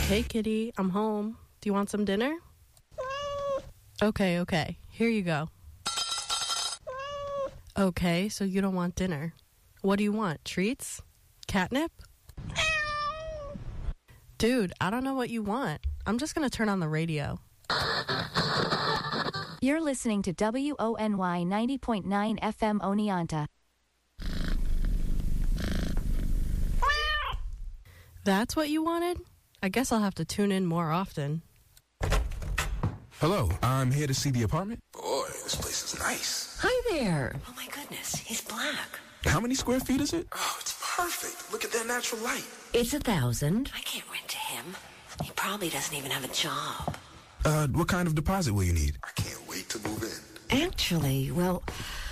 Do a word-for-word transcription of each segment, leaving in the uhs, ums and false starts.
Hey, kitty, I'm home. Do you want some dinner? Okay, okay. Here you go. Okay, so you don't want dinner. What do you want? Treats? Catnip? Dude, I don't know what you want. I'm just gonna turn on the radio. You're listening to W O N Y ninety point nine F M Oneonta. That's what you wanted? I guess I'll have to tune in more often. Hello, I'm here to see the apartment. Boy, this place is nice. Hi there. Oh my goodness, he's black. How many square feet is it? Oh, it's perfect. Look at that natural light. It's a thousand. I can't rent to him. He probably doesn't even have a job. Uh, what kind of deposit will you need? I can't wait to move in. Actually, well,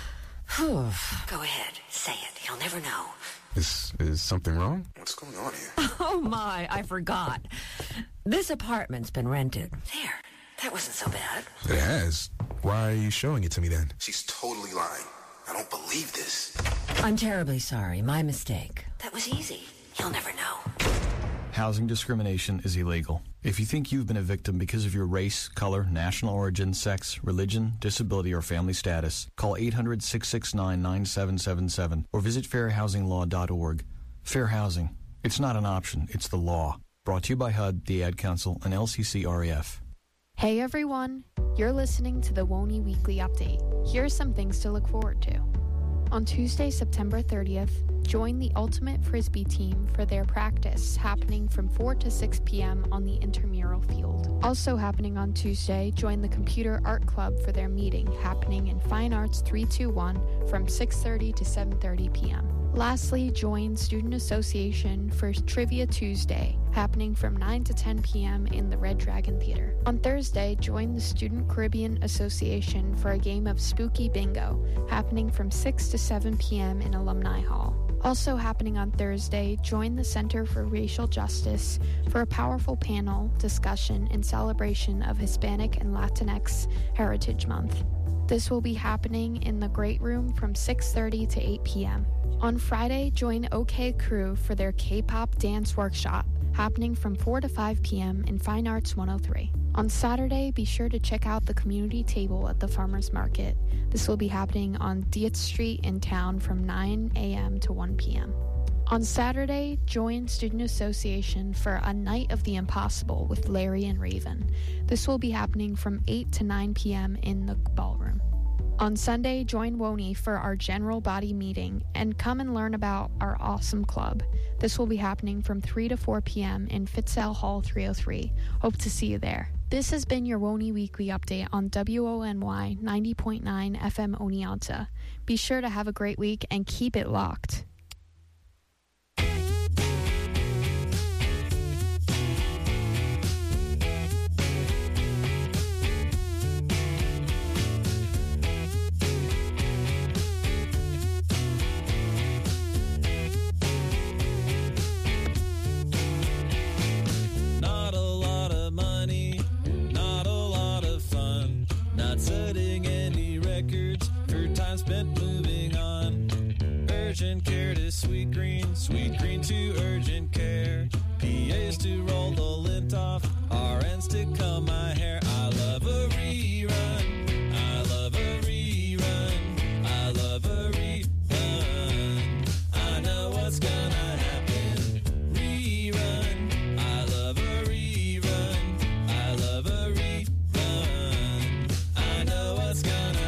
whew. Go ahead, say it. He'll never know. Is, is something wrong? What's going on here? Oh my, I forgot. This apartment's been rented. There, that wasn't so bad. It has. Why are you showing it to me then? She's totally lying. I don't believe this. I'm terribly sorry. My mistake. That was easy. He'll never know. Housing discrimination is illegal. If you think you've been a victim because of your race, color, national origin, sex, religion, disability, or family status, call eight hundred, six six nine, nine seven seven seven or visit fair housing law dot org. Fair housing. It's not an option, it's the law. Brought to you by H U D, the Ad Council, and L C C R E F. Hey everyone, you're listening to the W O N Y Weekly Update. Here are some things to look forward to. On Tuesday, September thirtieth, join the Ultimate Frisbee team for their practice happening from four to six p.m. on the intramural field. Also happening on Tuesday, join the Computer Art Club for their meeting happening in Fine Arts three two one from six thirty to seven thirty p.m. Lastly, join Student Association for Trivia Tuesday happening from nine to ten p.m. in the Red Dragon Theater. On Thursday, join the Student Caribbean Association for a game of Spooky Bingo happening from six to seven p.m. in Alumni Hall. Also happening on Thursday, join the Center for Racial Justice for a powerful panel discussion in celebration of Hispanic and Latinx Heritage Month. This will be happening in the Great Room from six thirty to eight p.m. On Friday, join OK Crew for their K-pop dance workshop happening from four to five p.m. in Fine Arts one oh three. On Saturday, be sure to check out the community table at the Farmers Market. This will be happening on Dietz Street in town from nine a.m. to one p.m. On Saturday, join Student Association for a Night of the Impossible with Larry and Raven. This will be happening from eight to nine p.m. in the ballroom. On Sunday, join W O N Y for our general body meeting and come and learn about our awesome club. This will be happening from three to four p.m. in Fitzell Hall three oh three. Hope to see you there. This has been your W O N Y Weekly Update on W O N Y ninety point nine F M Oneonta. Be sure to have a great week and keep it locked. Spent moving on. Urgent care to sweet green, sweet green to urgent care. P As to roll the lint off, R Ns to comb my hair. I love a rerun. I love a rerun. I love a rerun. I know what's gonna happen. Rerun. I love a rerun. I love a rerun. I know what's gonna happen.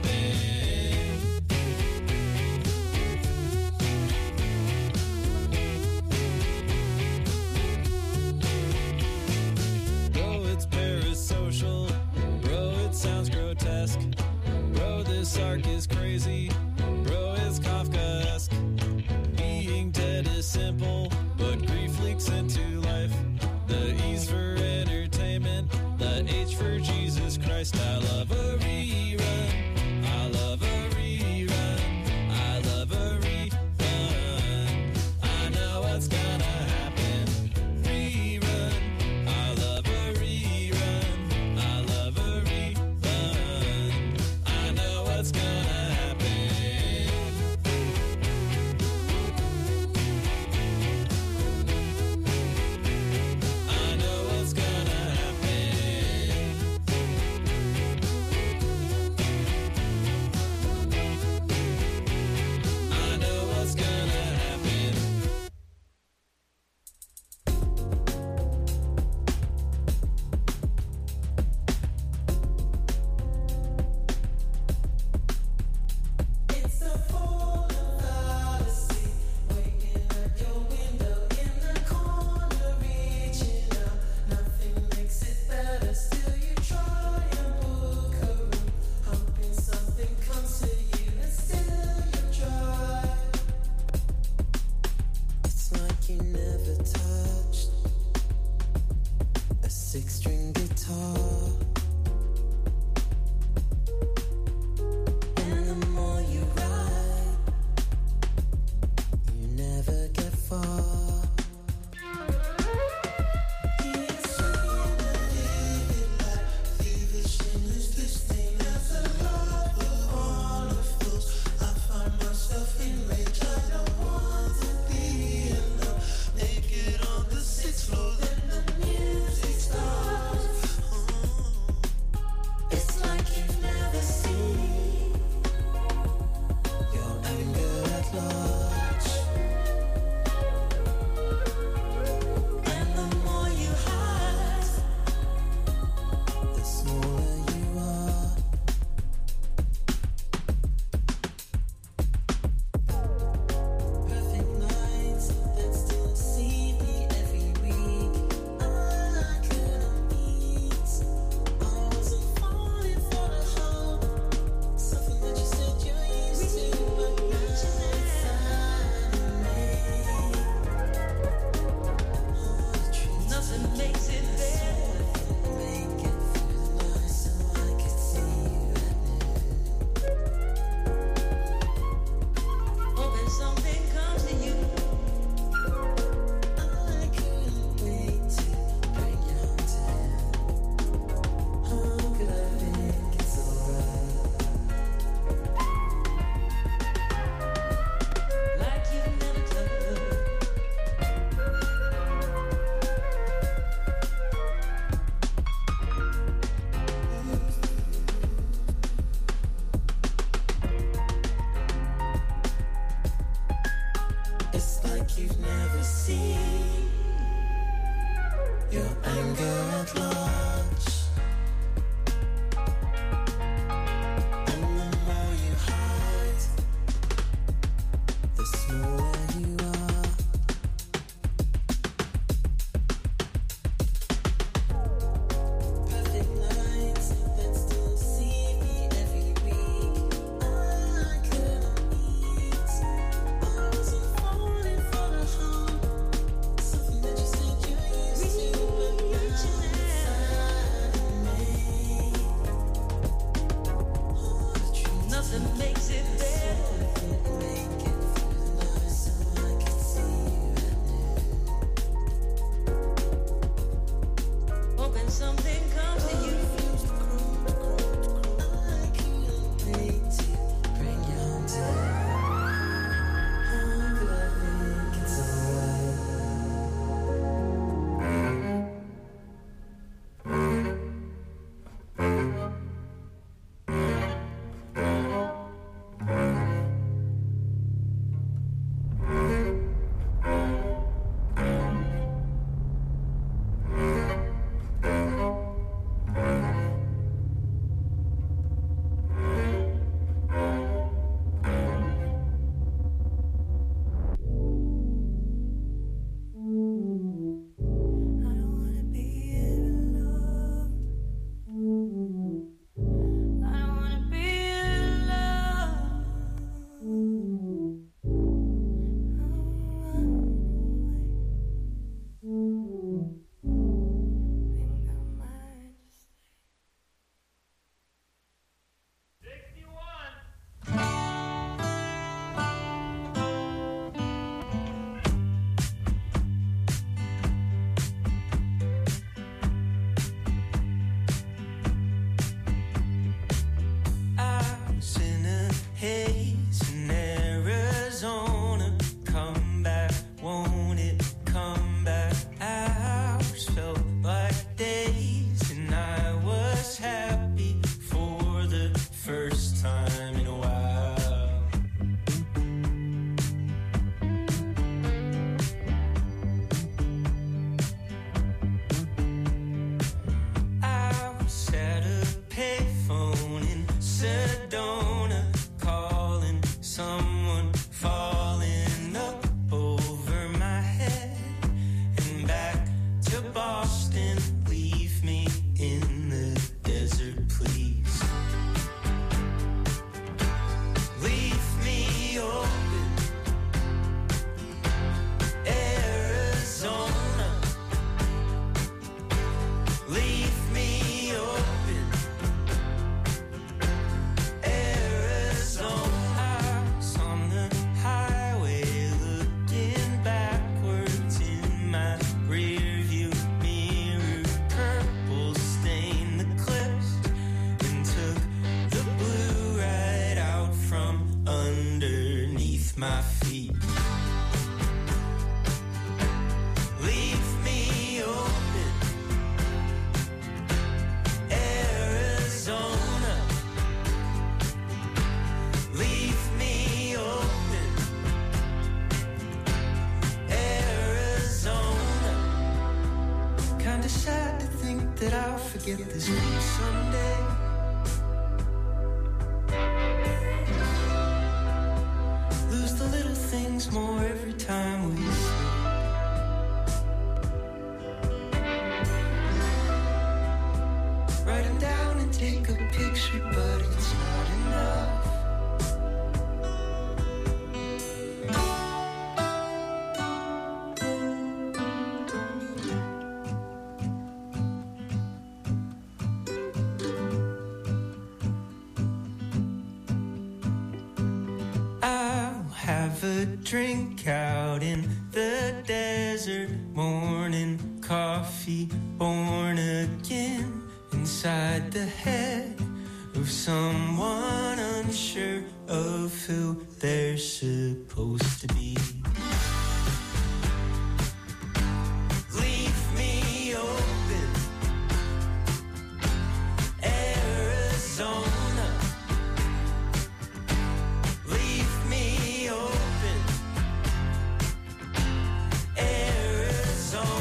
Bro, this arc is crazy. Bro, it's Kafkaesque. Being dead is simple, but grief leaks into life. The E's for entertainment, the H for Jesus Christ. I love a rerun. I love a rerun. I love a rerun. I know what's gonna happen. Rerun. I love a rerun. I love a rerun. What's gonna happen? I know get this way someday. Lose the little things more every time we sleep. Write them down and take a picture, but it's not enough. have a drink out in the desert. Morning coffee, born again inside the head of someone unsure of who they're supposed to be. Leave me open, Arizona. Leave me open, Arizona.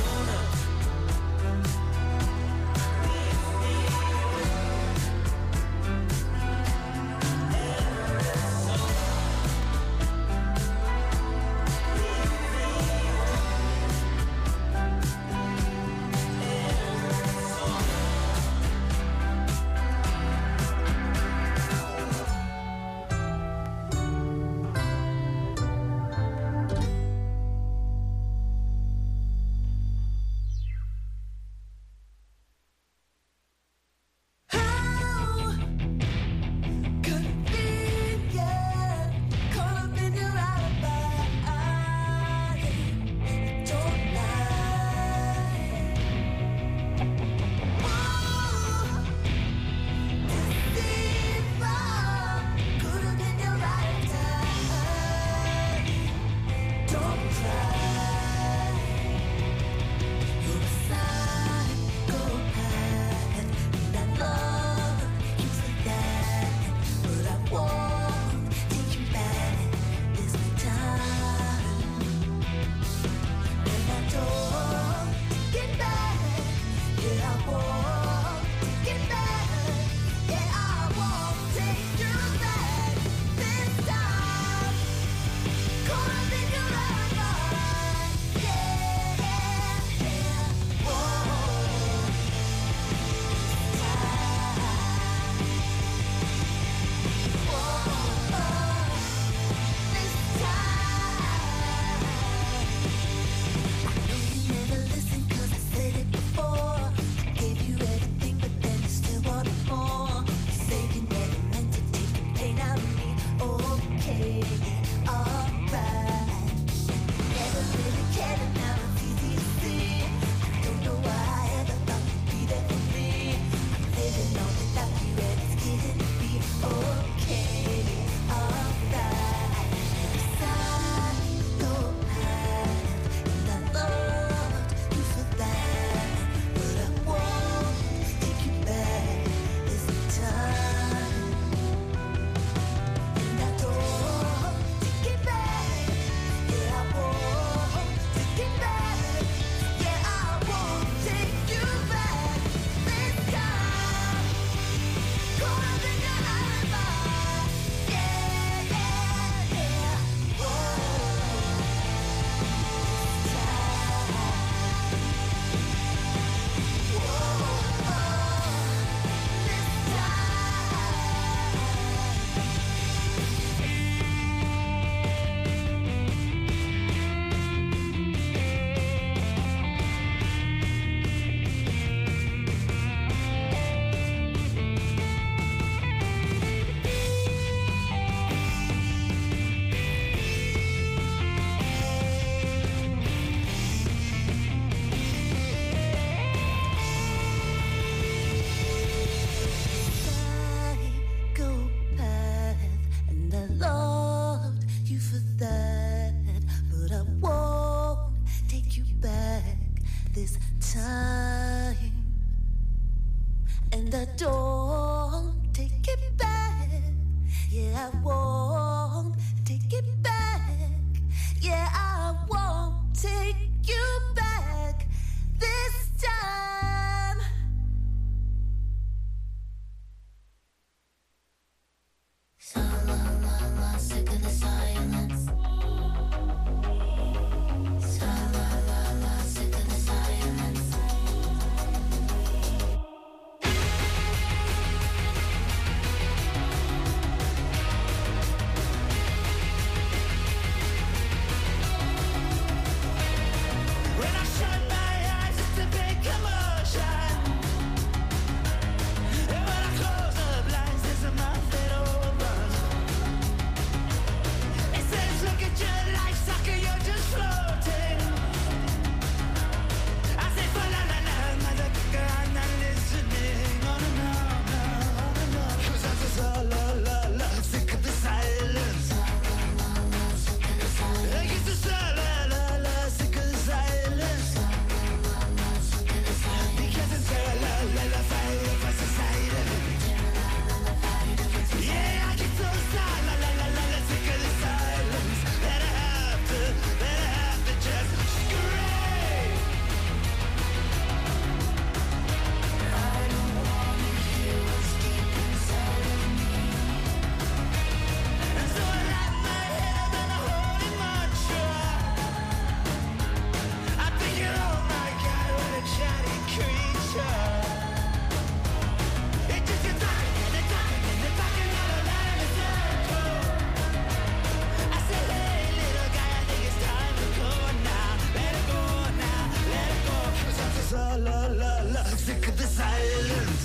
la, sick of the silence.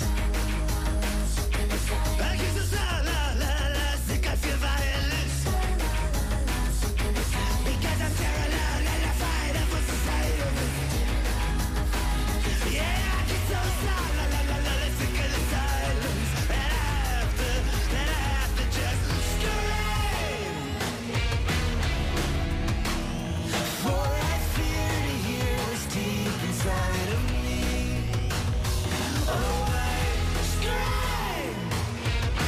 I guess it's la, la, la, la, sick of your violence. Because I'm terrified and I fight for society. Yeah, I get so sad, la, la, la, la, la, sick of the silence. And I have to, and I have to just scream. For I fear to hear what's deep inside of me. Oh, I scream.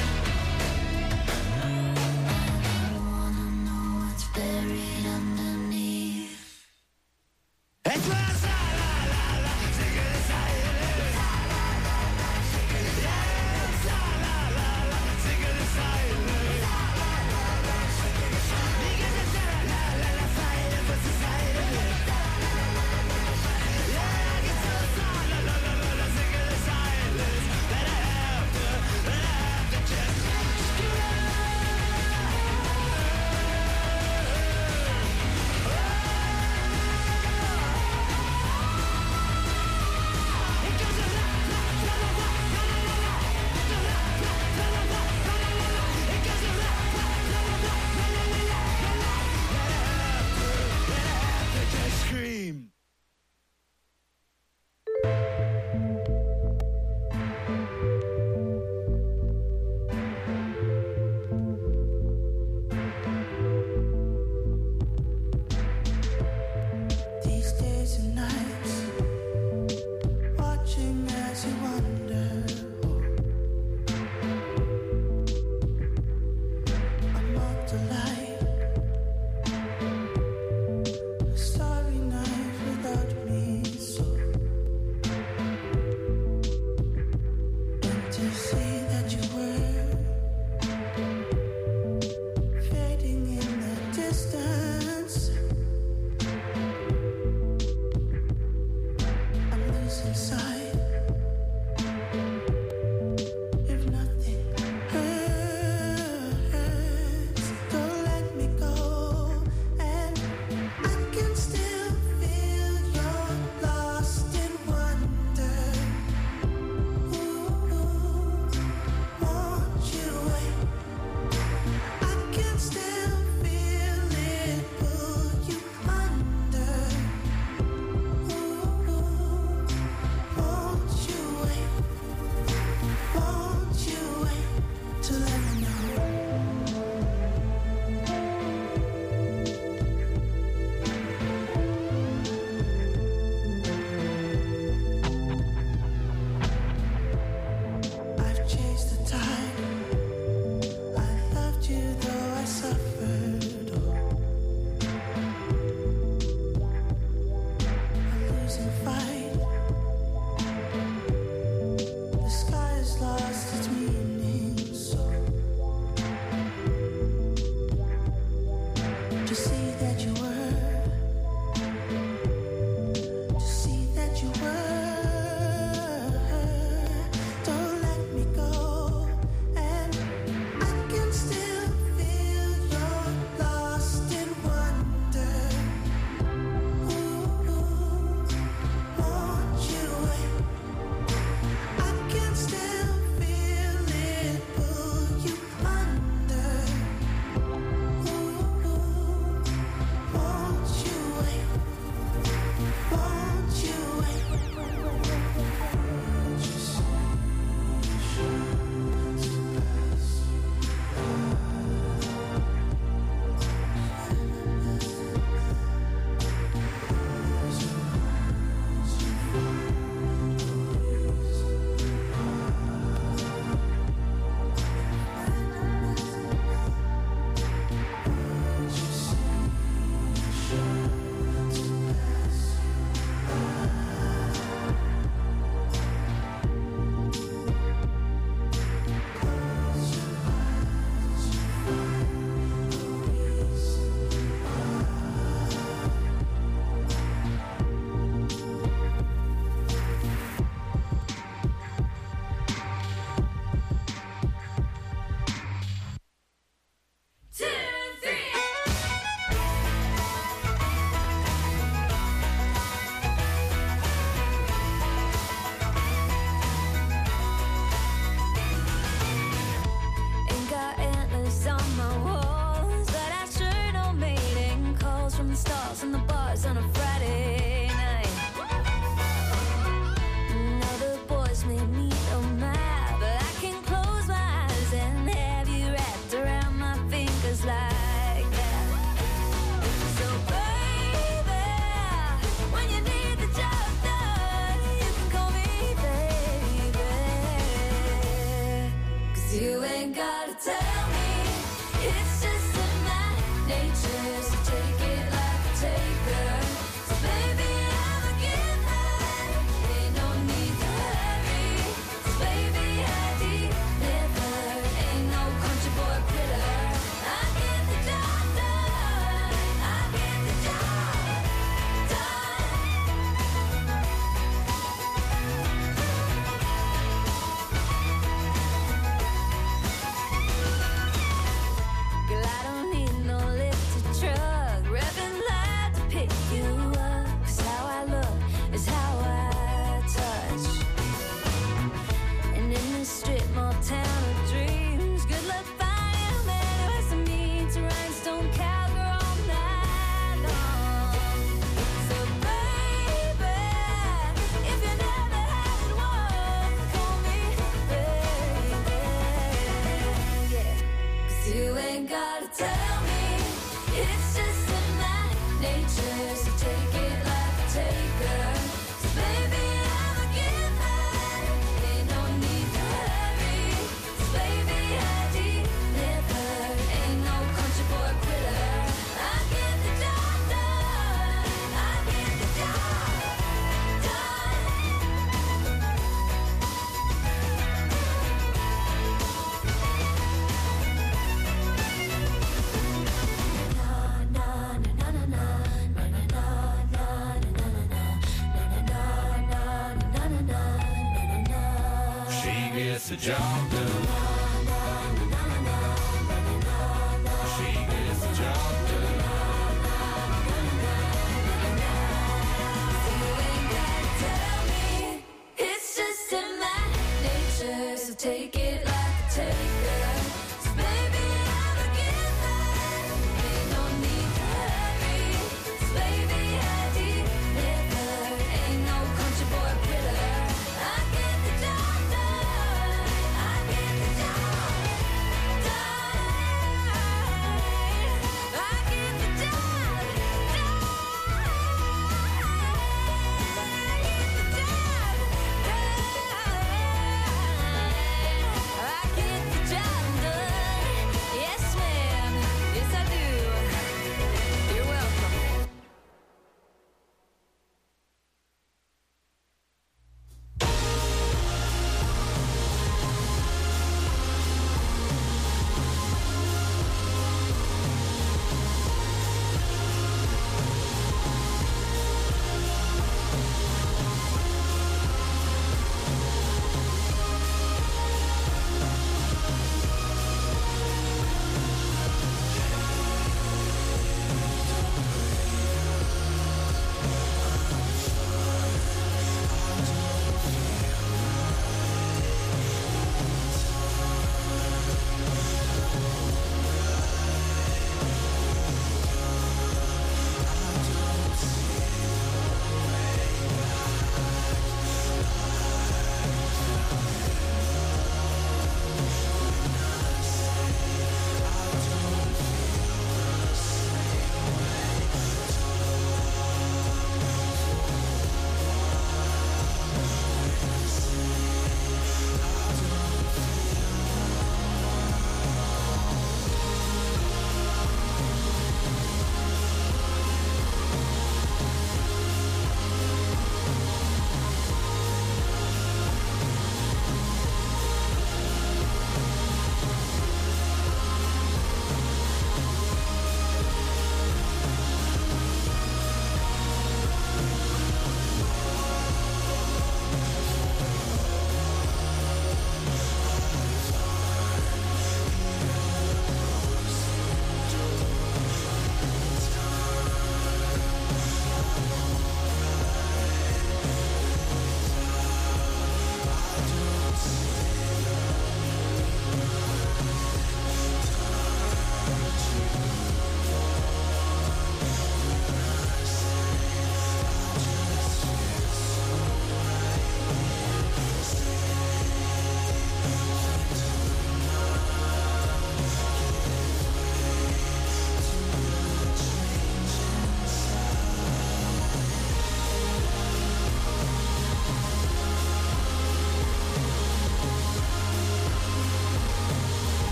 She gets the job done. She gets the job done. You ain't gotta tell me, it's just in my nature. So take it like a taker. So baby, I'm a giver. Ain't no need to hurry. So baby, I deliver. Ain't no country boy quitter. I get the job done. I get the job done. I get the job done. I get the job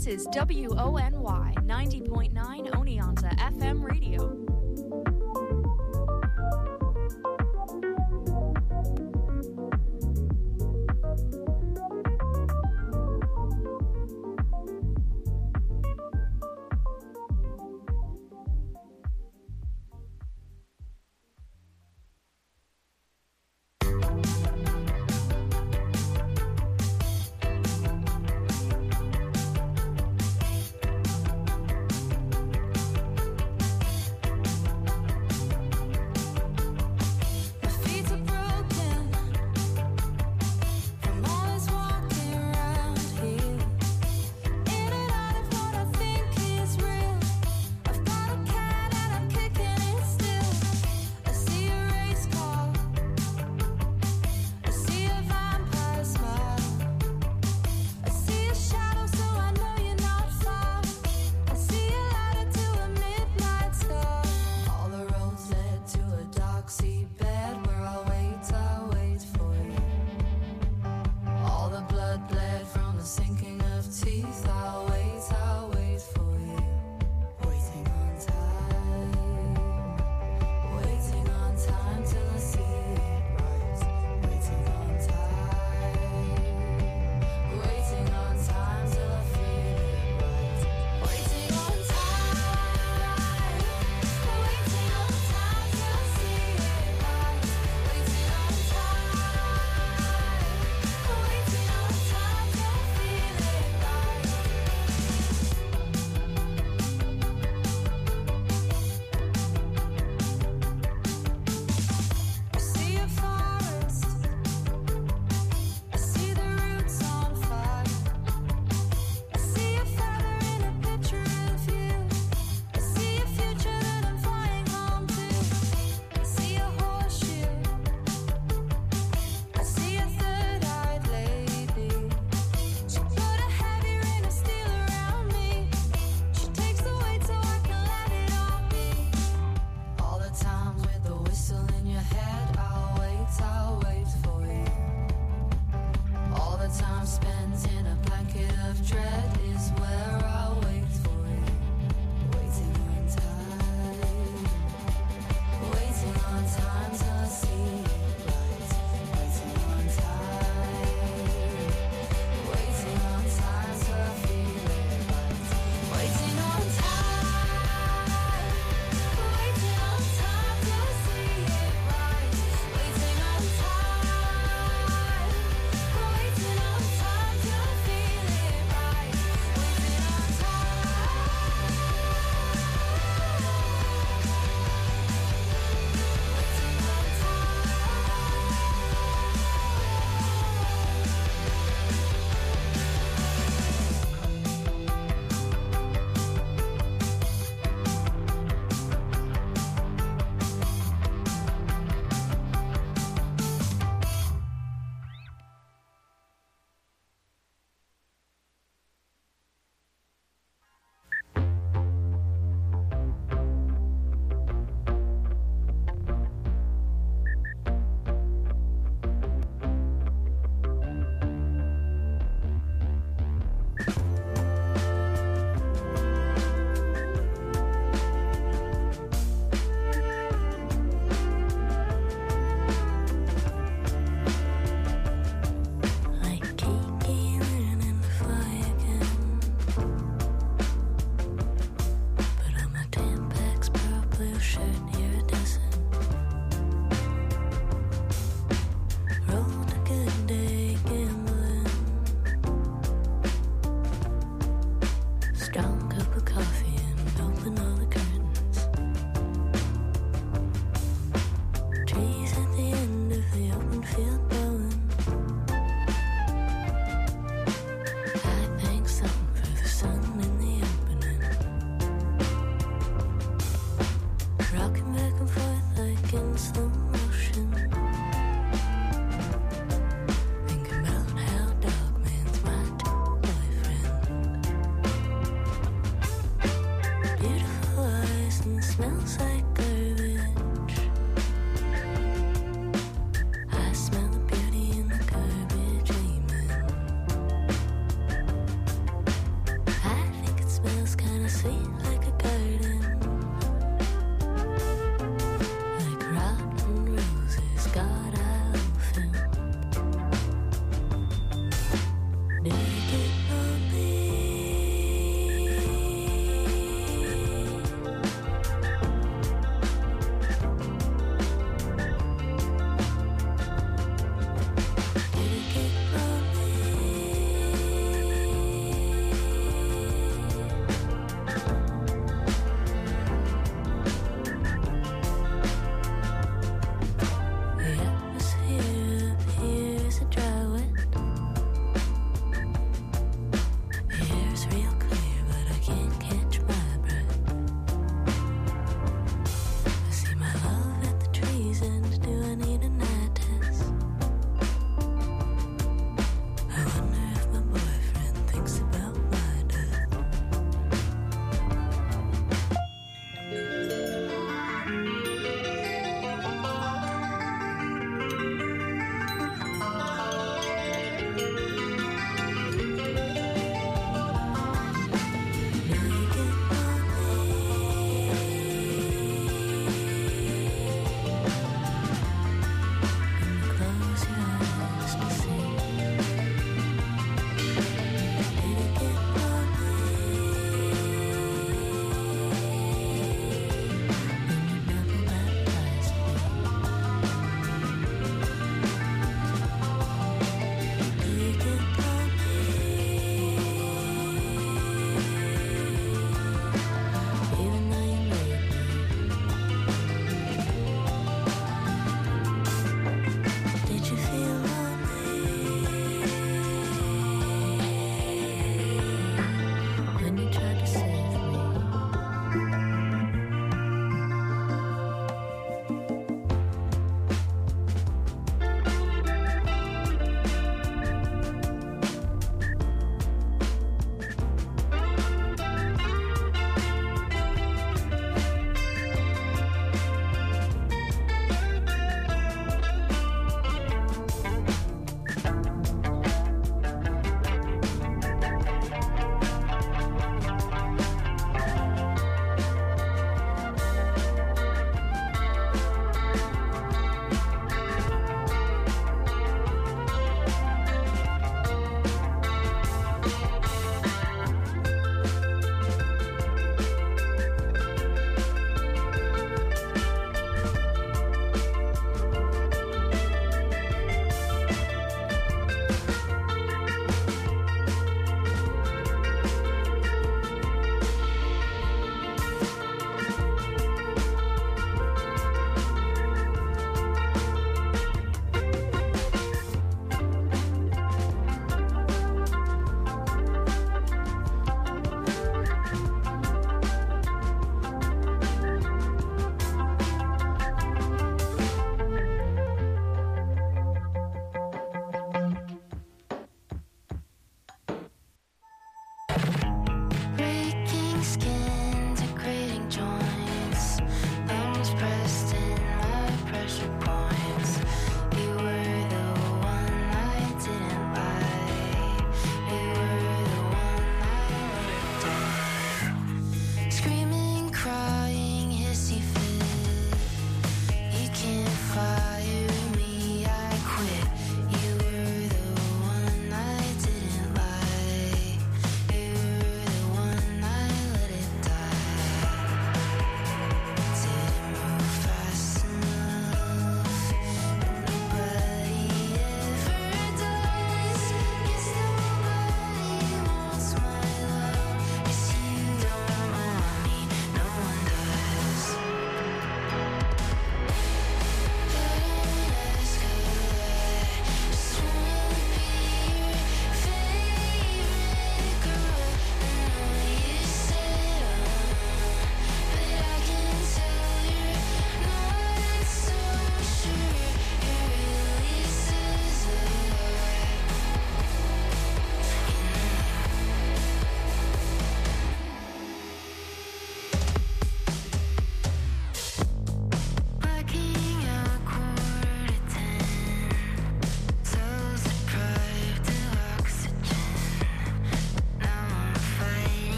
This is W O N Y ninety point nine Oneonta F M radio.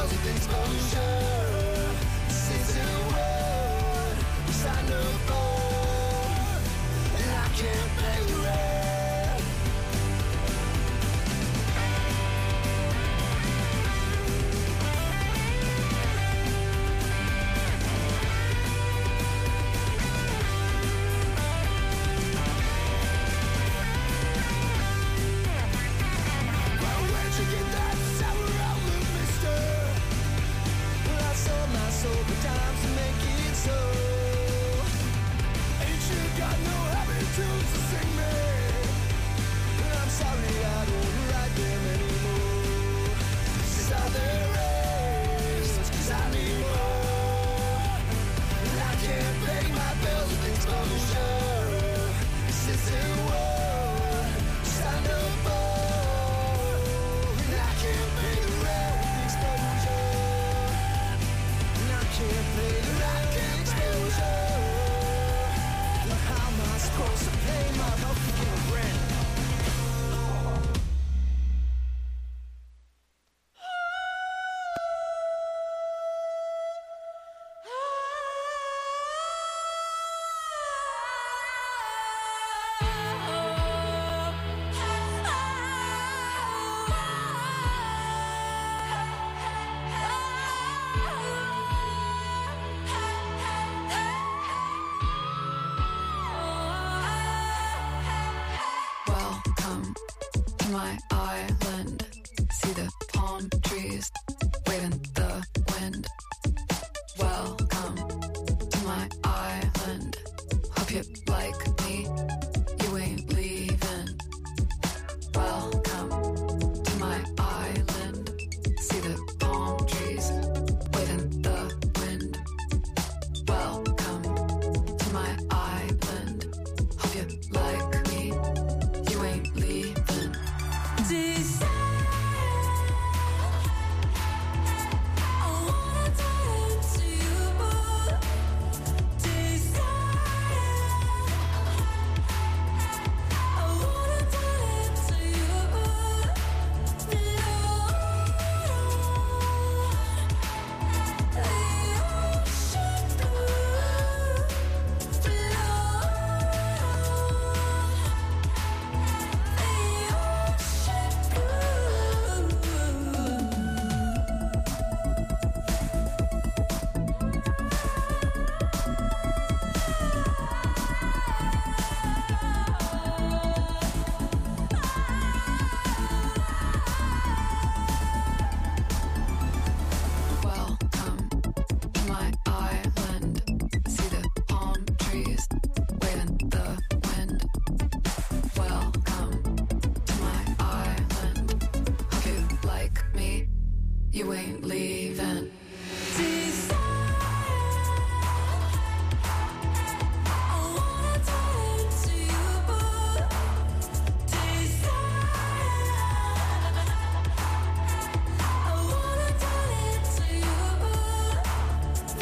bells of exposure. This isn't what we signed up for, and I can't pay the rent. My island, see the palm trees, wave in the wind. Welcome to my island. Hope you like me, you ain't leaving. Welcome to my island. See the palm trees, wave in the wind. Welcome to my island. Hope you like me, you ain't leaving. Desire, I wanna tie it to you. Desire, I wanna tie it to you. Lord, the ocean blue, you ain't leaving. Desire, I wanna tie it to you. Desire, I wanna tie it to you.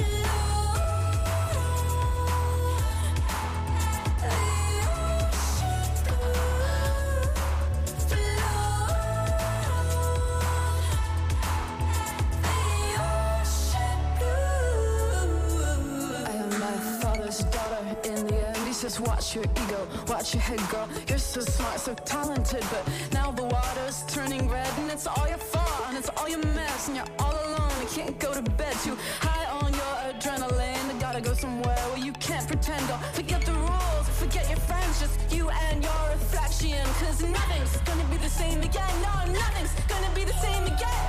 Just watch your ego, watch your head, girl. You're so smart, so talented, but now the water's turning red, and it's all your fault, and it's all your mess, and you're all alone. You can't go to bed, too high on your adrenaline. You gotta go somewhere where you can't pretend. Or forget the rules, forget your friends, just you and your reflection. Cause nothing's gonna be the same again. No, nothing's gonna be the same again.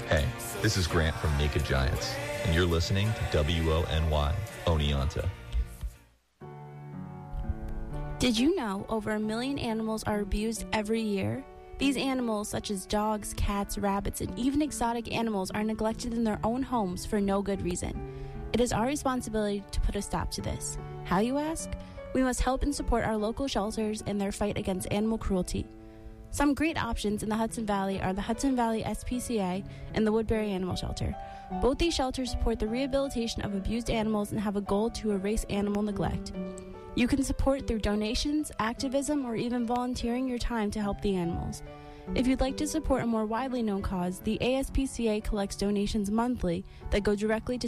Hey, this is Grant from Naked Giants, and you're listening to W O N Y, Oneonta. Did you know over a million animals are abused every year? These animals, such as dogs, cats, rabbits, and even exotic animals, are neglected in their own homes for no good reason. It is our responsibility to put a stop to this. How, you ask? We must help and support our local shelters in their fight against animal cruelty. Some great options in the Hudson Valley are the Hudson Valley S P C A and the Woodbury Animal Shelter. Both these shelters support the rehabilitation of abused animals and have a goal to erase animal neglect. You can support through donations, activism, or even volunteering your time to help the animals. If you'd like to support a more widely known cause, the A S P C A collects donations monthly that go directly to